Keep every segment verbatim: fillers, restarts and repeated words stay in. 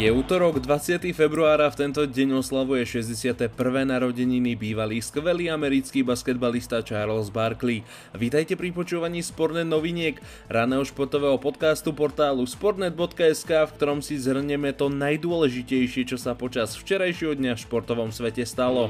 Je útorok dvadsiateho februára, v tento deň oslavuje šesťdesiate prvé narodeniny bývalý skvelý americký basketbalista Charles Barkley. Vítajte pri počúvaní Sportnet noviniek, raného športového podcastu portálu sportnet bodka es ká, v ktorom si zhrnieme to najdôležitejšie, čo sa počas včerajšieho dňa v športovom svete stalo.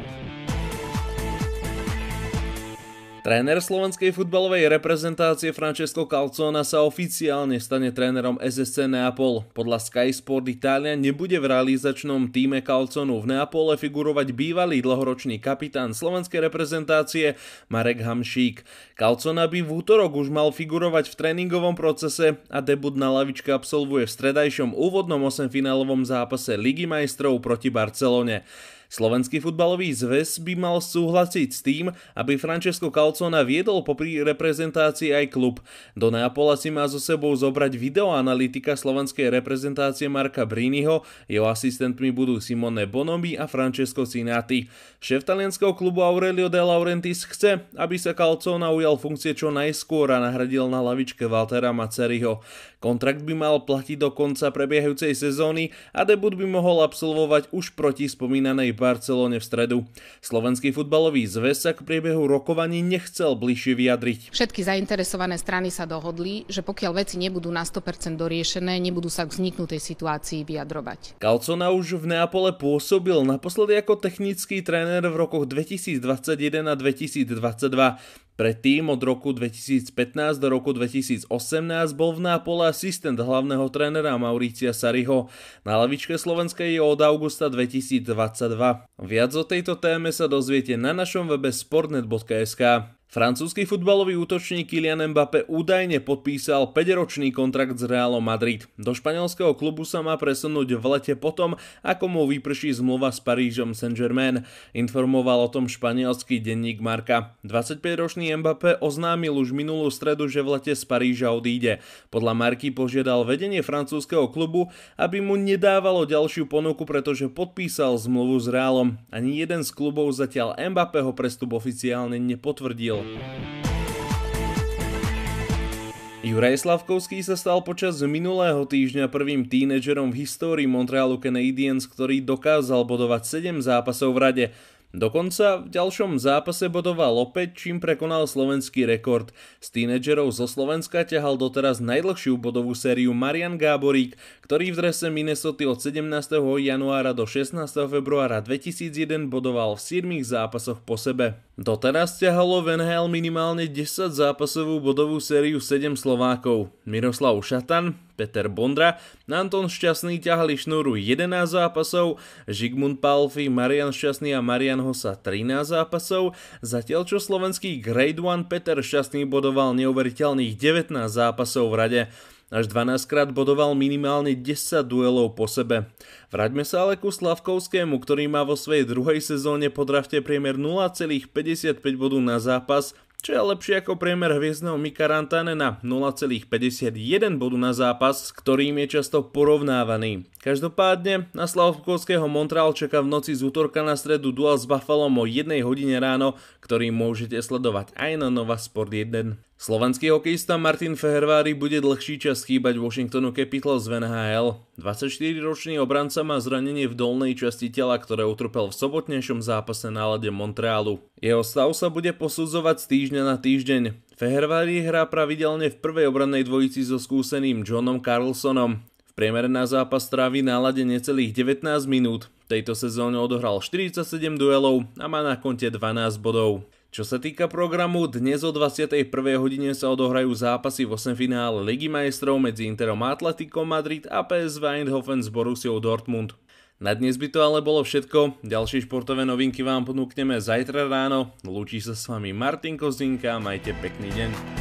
Tréner slovenskej futbalovej reprezentácie Francesco Calzona sa oficiálne stane trénerom es es cé Neapol. Podľa Sky Sport Italia nebude v realizačnom tíme Calzonu v Neapole figurovať bývalý dlhoročný kapitán slovenskej reprezentácie Marek Hamšík. Calzona by v útorok už mal figurovať v tréningovom procese a debut na lavičke absolvuje v stredajšom úvodnom osemfinálovom zápase Ligy majstrov proti Barcelone. Slovenský futbalový zväz by mal súhlasiť s tým, aby Francesco Calzona viedol popri reprezentácii aj klub. Do Neapola si má so sebou zobrať videoanalytika slovenskej reprezentácie Marka Briniho, jeho asistentmi budú Simone Bonomi a Francesco Cinatti. Šéf talianskeho klubu Aurelio De Laurentiis chce, aby sa Calzona ujal funkcie čo najskôr a nahradil na lavičke Waltera Mazzeriho. Kontrakt by mal platiť do konca prebiehajúcej sezóny a debut by mohol absolvovať už proti spomínanej Barcelone v stredu. Slovenský futbalový zväz sa k priebehu rokovaní nechcel bližšie vyjadriť. Všetky zainteresované strany sa dohodli, že pokiaľ veci nebudú na sto percent doriešené, nebudú sa k vzniknutej situácii vyjadrovať. Calzona už v Neapole pôsobil naposledy ako technický tréner v rokoch dvetisícdvadsaťjeden a dvetisícdvadsaťdva. Predtým od roku dvetisícpätnásť do roku dvetisícosemnásť bol v Neapole asistent hlavného trénera Mauricia Sarriho. Na lavičke Slovenska je od augusta dvetisícdvadsaťdva. Viac o tejto téme sa dozviete na našom webe sportnet bodka es ká. Francúzsky futbalový útočník Kylian Mbappé údajne podpísal päťročný kontrakt s Realom Madrid. Do španielského klubu sa má presunúť v lete potom, ako mu vyprší zmluva s Parížom Saint-Germain. Informoval o tom španielský denník Marca. dvadsaťpäťročný Mbappé oznámil už minulú stredu, že v lete z Paríža odíde. Podľa Marky požiadal vedenie francúzskeho klubu, aby mu nedávalo ďalšiu ponuku, pretože podpísal zmluvu s Realom. Ani jeden z klubov zatiaľ Mbappého prestup oficiálne nepotvrdil. Juraj Slavkovský sa stal počas minulého týždňa prvým tínedžerom v histórii Montrealu Canadiens, ktorý dokázal bodovať sedem zápasov v rade. Dokonca v ďalšom zápase bodoval opäť, čím prekonal slovenský rekord. Z tínedžerov zo Slovenska ťahal doteraz najdlhšiu bodovú sériu Marian Gáborík, ktorý v drese Minnesoty od sedemnásteho januára do šestnásteho februára dvetisícjeden bodoval v siedmich zápasoch po sebe. Doteraz ťahalo v en há el minimálne desaťzápasovú bodovú sériu sedem Slovákov. Miroslav Šatan, Peter Bondra, Anton Šťastný ťahali šnúru jedenásť zápasov, Žigmund Pálffy, Marian Šťastný a Marian Hossa trinásť zápasov, zatiaľ čo slovenský Grade jeden Peter Šťastný bodoval neuveriteľných devätnásť zápasov v rade. Až dvanásťkrát bodoval minimálne desať duelov po sebe. Vráťme sa ale ku Slavkovskému, ktorý má vo svojej druhej sezóne po drafte priemer nula celá päťdesiatpäť bodu na zápas, čo je lepšie ako priemer hviezdneho Mika Rantanena nula celá päťdesiatjeden bodu na zápas, s ktorým je často porovnávaný. Každopádne na Slavkovského Montreal čaká v noci z útorka na stredu duel s Buffalom o jednej hodine ráno, ktorý môžete sledovať aj na Nova Sport jeden. Slovenský hokejista Martin Fehervári bude dlhší čas chýbať Washingtonu Capitals v en há el. dvadsaťštyriročný obranca má zranenie v dolnej časti tela, ktoré utrpel v sobotnejšom zápase na ľade Montrealu. Jeho stav sa bude posudzovať z týždňa na týždeň. Fehervári hrá pravidelne v prvej obrannej dvojici so skúseným Johnom Carlsonom. V priemere na zápas trávi na ľade necelých devätnásť minút. V tejto sezóne odohral štyridsaťsedem duelov a má na konte dvanásť bodov. Čo sa týka programu, dnes o dvadsiatej prvej hodine sa odohrajú zápasy v osemfinále Ligy majstrov medzi Interom a Atletico Madrid a pé es vé Eindhoven s Borussiou Dortmund. Na dnes by to ale bolo všetko. Ďalšie športové novinky vám ponúkneme zajtra ráno. Lúči sa s vami Martin Kozinka, majte pekný deň.